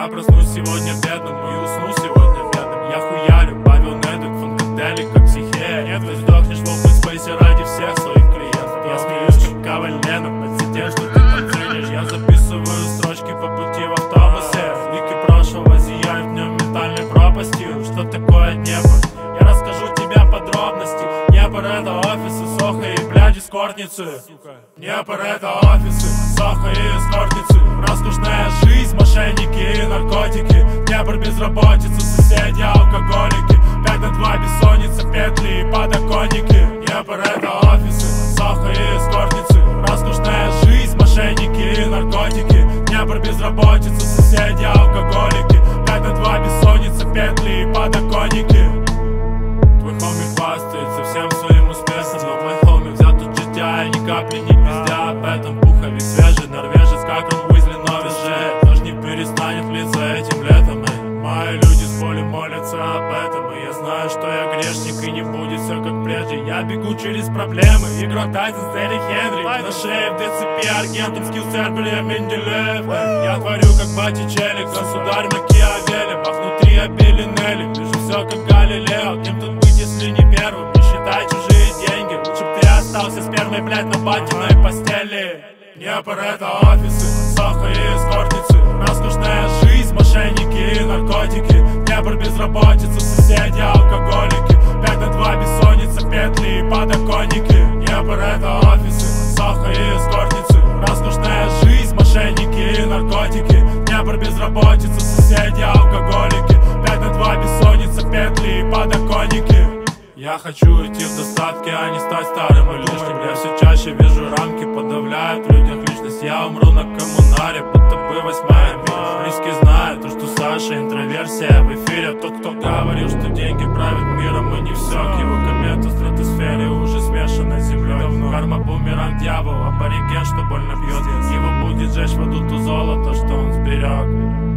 Я проснусь сегодня бедным и усну сегодня бедным. Я хуярю, Павел Недук, фанкадели, как психея. Нет, ты сдохнешь в open space ради всех своих клиентов. Я смеюсь, как Коваль Ленов, от тем, что ты там ценишь. Я записываю строчки по пути в автобусе. Вики прошлого зияют в нем ментальной пропастью. Что такое Днепр? Я расскажу тебе подробности. Днепр — это офисы, Сохо и, блядь, эскортницы. Днепр — это офисы, Сохо и эскортницы. Роскошная жизнь, мошенники и наркотики. Днепр — безработица, соседи алкоголики. 5 на 2 бессонница, петли и подоконники. Днепр — это офисы, Сохо и эскортницы. Роскошная жизнь, мошенники и наркотики. Днепр — безработица, соседи алкоголики. 5 на 2 бессонница, петли и подоконники. Твой хоми хвастается всем своим успехом, но мой хоми взят от життя и ни капли не пиздя об этом. Пуховик свежий, норвежец, как он Уизли, но веже. Дождь не перестанет литься этим летом. Мои люди с боли молятся об этом. И я знаю, что я грешник и не будет все как прежде. Я бегу через проблемы, игрок Тайсон, Терри Хенри. На шее в ДЦП аргентом скилл-сервер, я Менделеев. Я творю как Боттичелли, государь Макиавелли. А внутри обили Нелли, вижу все как Галилео. Кем тут быть, если не первым? Не считай чужие деньги. Лучше б ты остался спермой, блядь, на батиной постели. Днепр — это офисы, Сохо и эскортницы. Роскошная жизнь, мошенники и наркотики. Днепр — безработица, соседи алкоголики. 5 на 2 бессонница, петли и подоконники. Днепр — это офисы, Сохо и эскортницы. Роскошная жизнь, мошенники и наркотики. Днепр — безработица, соседи алкоголики. 5 на 2 бессонница, петли и подоконники. Я хочу идти в достатке, а не стать старым и лишним. Я все чаще вижу рамки, подавляют в людях личность. Я умру на коммунаре, будто бы 8-я миля. Близкие знают, то, что Саша интроверсия в эфире. Тот, кто говорил, что деньги правят миром, и не все. К его комета в стратосфере уже смешана с землей. Давно карма бумеранг, дьявол, абориген, что больно бьет. Его будет жечь в аду то золото, что он сберег.